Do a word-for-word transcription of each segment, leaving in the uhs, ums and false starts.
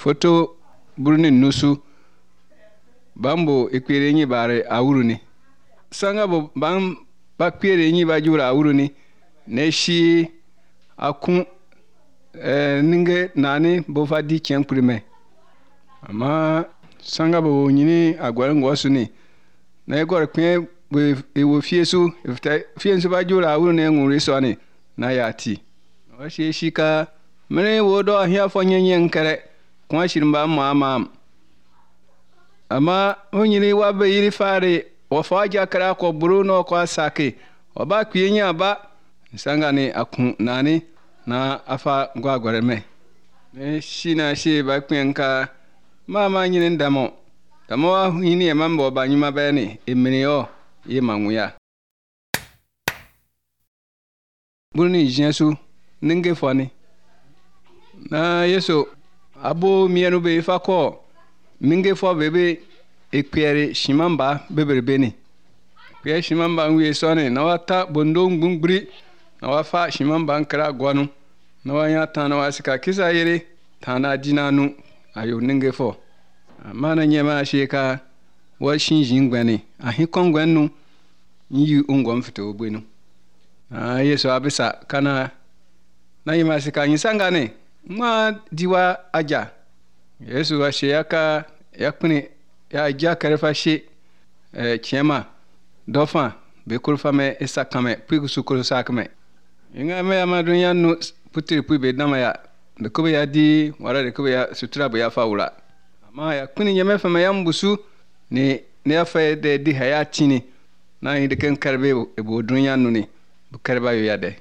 Foto burni nusu bambo ikwere nyi bare awuruni sanga bo bam bakwere nyi ba jura awuruni ne shi akun eh, ninge nani bo fadi chen prime ama sanga bo nyini agwar ngosuni na egor kwen be ewo fiesu ifta fiensu ba jura awuruni nguri soni na yati o shi shika mene wodo ahia fonyenye nkere kwa shirimba mama ama onyini wabe yiri fare wafaja kara ko bruno ko sake oba kwienya ba sanga ni akun nani na afa gwagware me ne shina shi ba kwenka mama nyini ndamo damo yini e mambo ba nyuma beni emini o ye manwuya burni jesu ninge foni na yeso abo mienu be fako minge fo bebe ekwere shimamba beberebeni kwe shimamba nwe sone na wata bondo ngungbri na wafa shimamba nkra gwanu na wanya tana wasika kisa yere tana dinanu ayo ninge fo amana nyema sheka wa shinjin gwani ahi kongwanu yi ungom fito ogbenu ah yeso abisa kana na yima sika nyisangane ma diwa aja yesu wa sheyaka yakuni ya aja karefa she eh chema dofa be kurfa me isakame pigu sukuru sakame inga me ama dunya no putiri pu be dama ya de ko ya di wara de ko ya sutura bo ya faula ama yakuni nyeme fa me yambusu ni ne afa de di hayatini na inde ken karbe e bo dunya no ni bu karba yo yade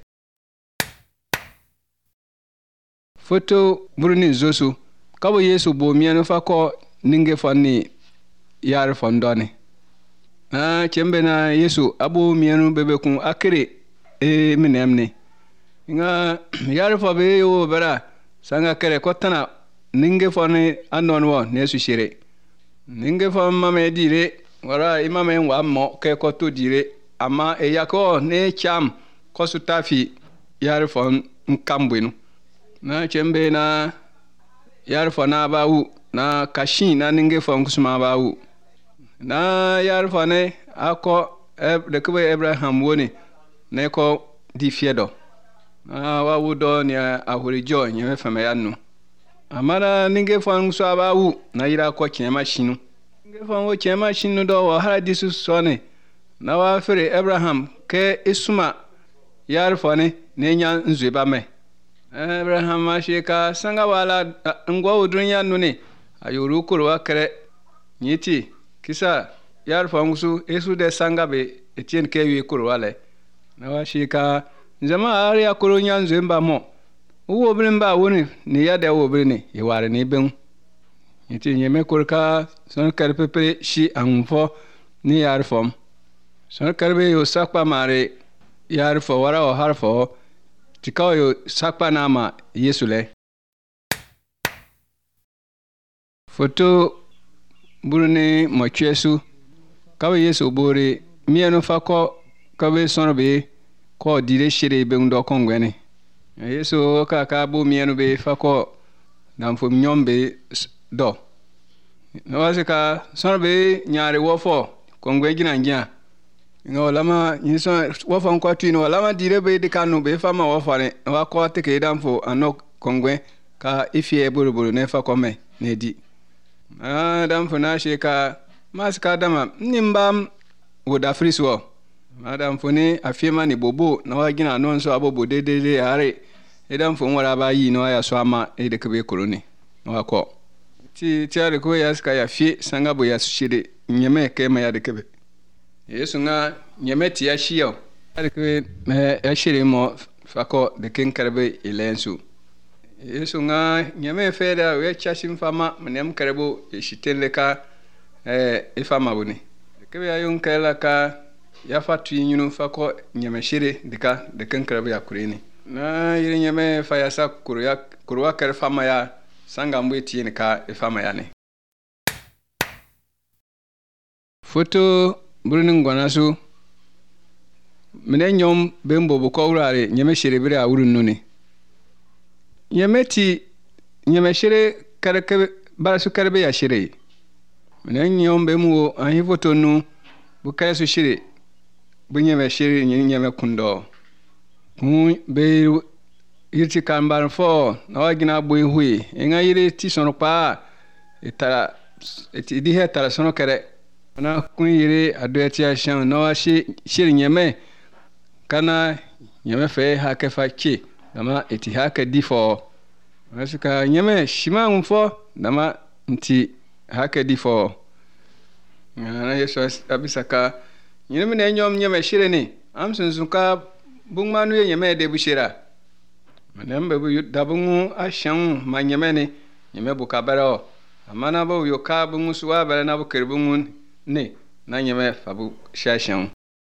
foto burni zosu kabo yesu bo mianu fako ninge fonni yar fondoni na chembe na yesu abo mianu bebe kun akere e minemni nga yar fo be yo bara sanga kere kotana ninge fonni anon wo nesu shire ninge fo mame dire wara imame wa mo ke ko to dire ama e yako ne cham ko sutafi yar fon nkambwenu na chembe na yar fo na bawu na kashin na ninge fo kusuma bawu na yar fo ne ako de ko Abraham woni ne ko di fiedo na wawu do ni ahuri jo nyeme fama yanu amara ninge fo kusuma bawu na yira ko chema shinu ninge fo wo chema shinu do wa haradisu sone na wa fere Abraham ke isuma yar fo ne ne nya nzwe ba me Abraham ashika sanga wala ngwa udrunya nune ayuru kurwa kare nyiti kisa yar fangusu esu de sanga be etien ke wi kurwa le na washika nzama ari akuru nyanzu mba mo uwo brimba woni ni yade wo brini yiware ni ben nyiti nyeme kurka son karpepe shi anfo ni yar fom son karbe yo sakpa mare yar fo wara o harfo tikaw yo sakpa nama yesu le foto buruni mochesu kawe yesu bore mienu fako kawe sonbe ko dire shire be ndo kongwene yesu ka ka bu mienu be fako dan fo nyombe do no wasika sonbe nyaare wofo kongwe gina ngia ngo lama nyison wofo ko twino lama dire be de kanu be fama wofo ne wa ko te ke danfo ano kongwe ka ifie buruburu ne fa kome ne di ah danfo na sheka maska dama nimbam woda friswo madam fone afiema ni bobo na wa gina non so abobo de de de are e danfo wara ba yi no ya so ama e de kebe koloni wa ko ti ti are ko ya ska ya fie sanga bo ya shire nyeme ke ma ya de kebe yesu nga nyemeti ya shiyo alike me ya shire mo fako de ken karbe ilensu yesu nga nyeme feda we chashim fama mnem karbo shitenleka eh ifama buni kebe ya yun kala ka ya fatu yinu fako nyeme shire dika de ken karbe ya kureni na yire nyeme fa ya sa kuru ya kurwa kar fama ya sanga mbu tiyeni ka ifama ya ne foto burning gwanasu mine nyom bembo buko urare nyeme shire bire awurun nuni nyemeti nyeme shire karake barasu karbe ya shire mene nyom be mu an hi foto nu bu kare su shire bu nyeme shire nyeme kundo mu be yirti kambar fo na wagina boy hui nga yiri ti sono pa etara eti di hetara sono kare na kun yiri adoeti ashan na wa shi shire nyeme kana nyeme fe ha ke fa chi dama eti ha ke di fo Masika nyame shima mfo dama nti hake difo na Yesu abisaka nyame ne nyom nyame shire ni amsun sunka bungmanu ye nyame de bushira manembe bu dabungu ashan ma nyame ni nyame bu kabaro amana bu yoka bungu suwa bare na bu kerbungu ne na nyame fabu shashan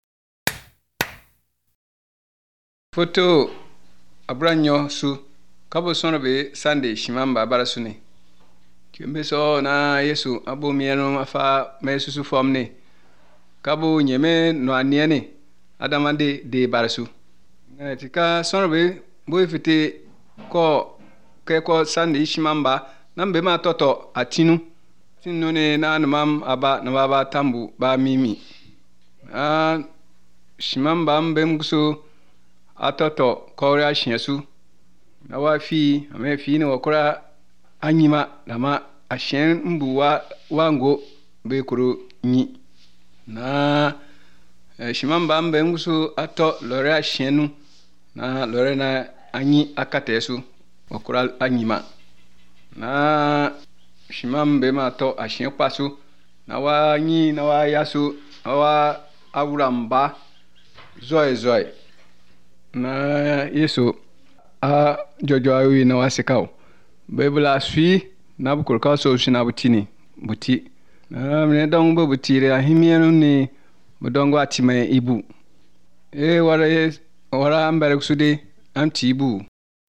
foto abranyo su Kabo sono be Sunday shimamba barasuni. Kimbe so na Yesu abo mieno afa mesusu formne. Kabo nyeme no aniene adamande de barasu. Na tika sono be boy fiti ko ke ko Sunday shimamba nambe ma toto atinu. Tinu ne na namam aba na baba tambu ba mimi. Ah shimamba mbe mgusu atoto kore ashinsu. Na wa fi ame fi ni wakura anyima dama ashen mbuwa wango be kuru nyi na eh, shimamba mbe ngusu ato lore ashenu na lore na anyi akatesu wakura anyima na shimambe ma to ashen pasu na wa nyi na wa yasu na wa awuramba zoe zoe na Yesu a jojo awi na wasikao bebula sui na bukur ka so shina butini buti na mne dong bo butire ahimienu ni budongo atime ibu e wara e wara ambere kusude amti ibu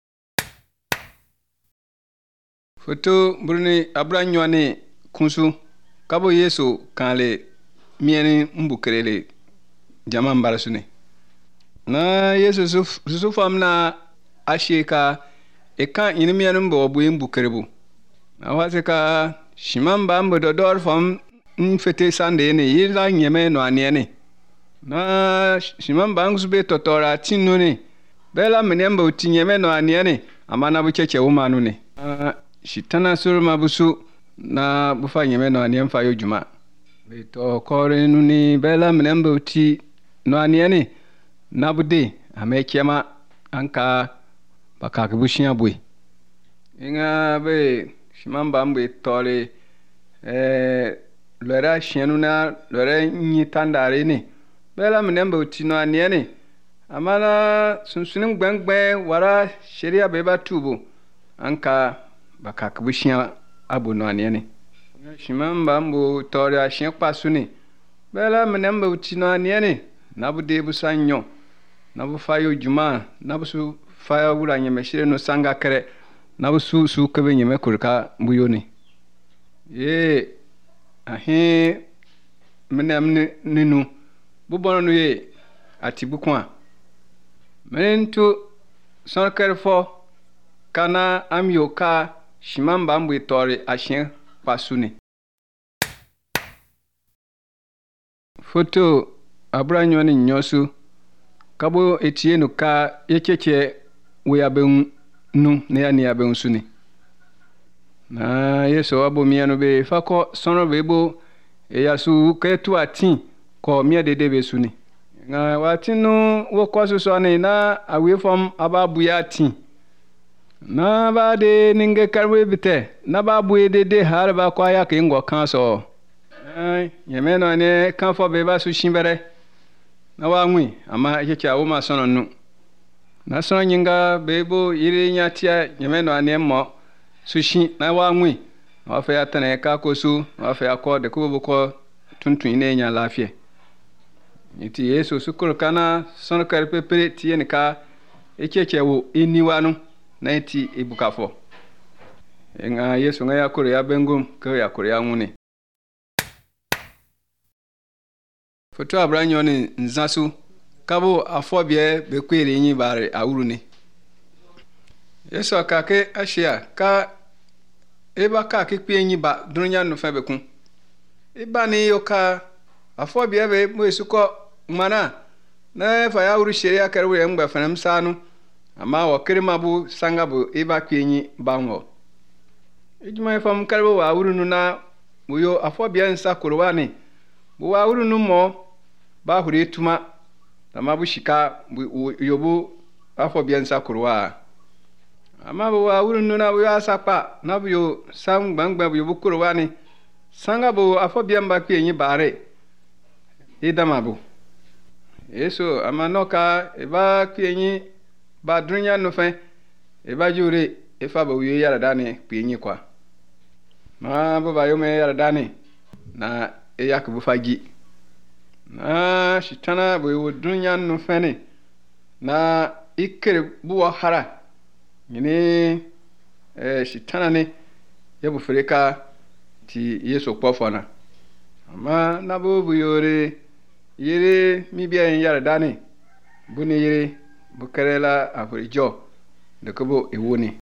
foto burni abranywane kunsu kabo Yesu kanle mieni mbukerele jama mbarasune na Yesu suf sufamna ashika eka inimiyanum bo buin bukerbu awaseka shimamba mbodo dor fam nfete sande ne yira nyeme no aniene na shimamba ngusbe totora tinune bela menemba utinyeme no aniene amana bucheche wumanu ne shitana surma busu na bufa nyeme no aniem fa yojuma beto kore nuni bela menemba uti no aniene nabude amechema anka bakak bushia bwe inga be shimamba mbe tole eh lora shienu na lora nyi tandare ni bela mnembe utino aniene amana sunsunin gbengbe wara sheria beba tubu anka bakak bushia abu no aniene shimamba mbo tole ashien pasuni bela mnembe utino aniene nabude busanyo nabu fayo juma nabu su faya wura nyeme shire no sanga kere nabu su su kebe nyeme kurka mbuyoni ye ahe menem ninu bubono no ye atibukwa menentu son kere fo kana amyoka shimamba mbu tori ashen pasuni foto abranyoni nyosu kabo etienu ka yecheche we abenu ne ya ni abenu suni na Yesu abo mianu be fako sono bebo e yasu ketu atin ko mia dede be suni na watinu wo kwaso so ne na awe fom ababu ya tin na ba de ninge karwe bite na babu dede har ba kwa ya ke ngo kan so ai yemeno ne kan fo be ba su shimbere na wanwi ama yake awo ma sono nu na sono nyinga bebo yiri nyatia nyemeno anemmo sushi na wanwi wa fa ya tane ka kosu wa fa ya ko de ko ko tuntun ne nya lafie niti Yesu sukuru kana sono kar pepere tiene ka ekeke wo eniwanu na ti ibukafo nga Yesu nga yakore ya bengum ko yakore ya ngune foto abranyo ni nzasu kabo afobie bekwere yin bare awuru ni Yesu akake ashia ka eba ka ki pe yin ba dunya no fa be kun iba ni yoka afọ bia be mo esuko mana na fa ya uru sheria karwe ya mgba fanam sanu ama wo kirima bu sanga bu iba kwenyi banwo ejuma fam karbo wa uru nu na muyo afọ bia nsa kurwani bu wa uru nu mo ba hure tuma ama bu shika yobu afọ bia nsa kurwa ama bu wa uru nu na bu ya sapa na bu yo sam gbangba bu yobu kurwani sanga bu afọ bia mba kwenyi bare idama bu eso amanoka eba kwenyi ba dunya no fe eba jure efa ba wiye yara dani kwenyi kwa ma bo ba yome yara dani na e yak bu fagi na shitana bo dunya no fe ne na ikere bu hara ni eh shitana ne yebu freka ti yeso kpofona ama na bo bu yore yere mi biya yin yara dani buni yere bukarela afurijo da kubo iwuni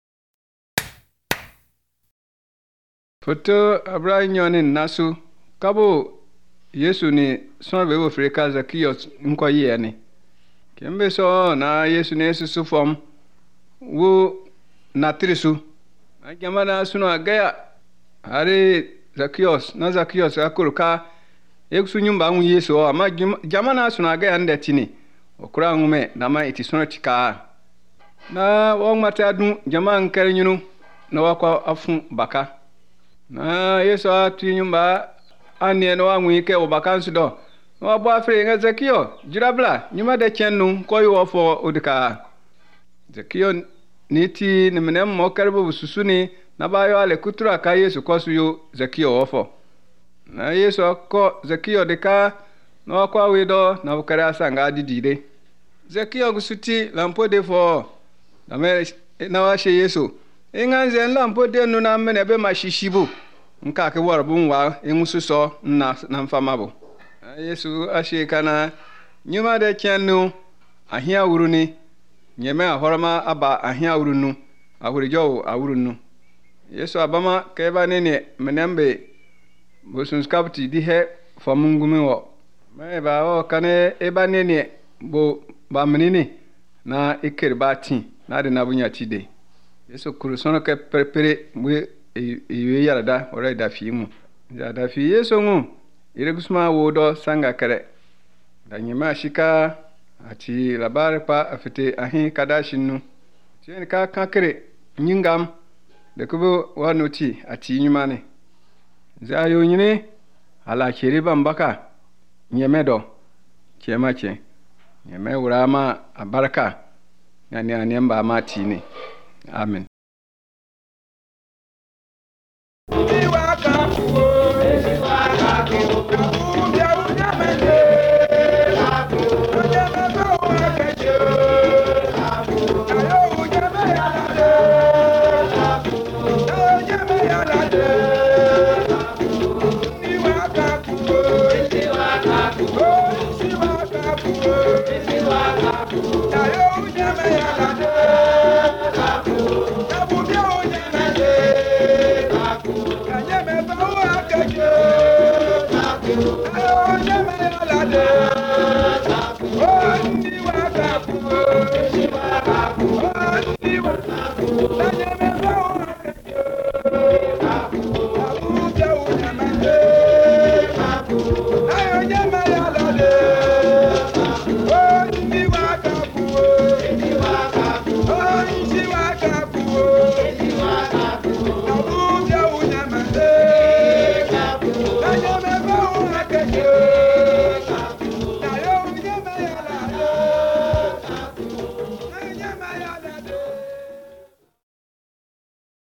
foto abraham yonin nasu kabo yesu ni son be wo freka zakiyos nko yi ani kembe so na yesu ne su fom wo na trisu agama na sunu agaya are zakiyos na zakiyos akuruka eksu nyumba nwu yesu ama jamana suna ga yanda tini okura ngume na ma iti suna tika na wo mata dun jaman kar nyunu na wakwa afun baka na yesu atu nyumba anie no anwu ike obaka nsudo no bo afre nga zakio jirabla nyuma de chennu ko yo fo odika zakio niti ni menem mo karbo susuni na bayo ale kutura ka yesu kosu yo zakio ofo na yesu ko zakio deka no kwa wido na bukara sanga didide zakio gusuti lampo de fo na me na wa she yesu inganze lampo de nu na mene be mashishibu nka ke warbu nwa engususo na na mfamabo yesu ashe kana nyuma de chenu ahia wuruni nyeme ahorama aba ahia wurunu ahurijo awurunu yesu abama keba nene menembe bosun skapti di he famungumi wo me ba o kane eba nene bo ba menini na ikerbati na de na bunya tide yesu kurusono ke prepare mu e yarada ora da fi mu ya da fi yesu ngu ire gusma wodo sanga kare da nyima shika ati labar pa afite ahin kadashinu tien ka kakre nyingam de kubo wanoti ati nyumane zayo nyine ala kiri bambaka nyemedo chemache nyeme urama abaraka yani anemba matini amen.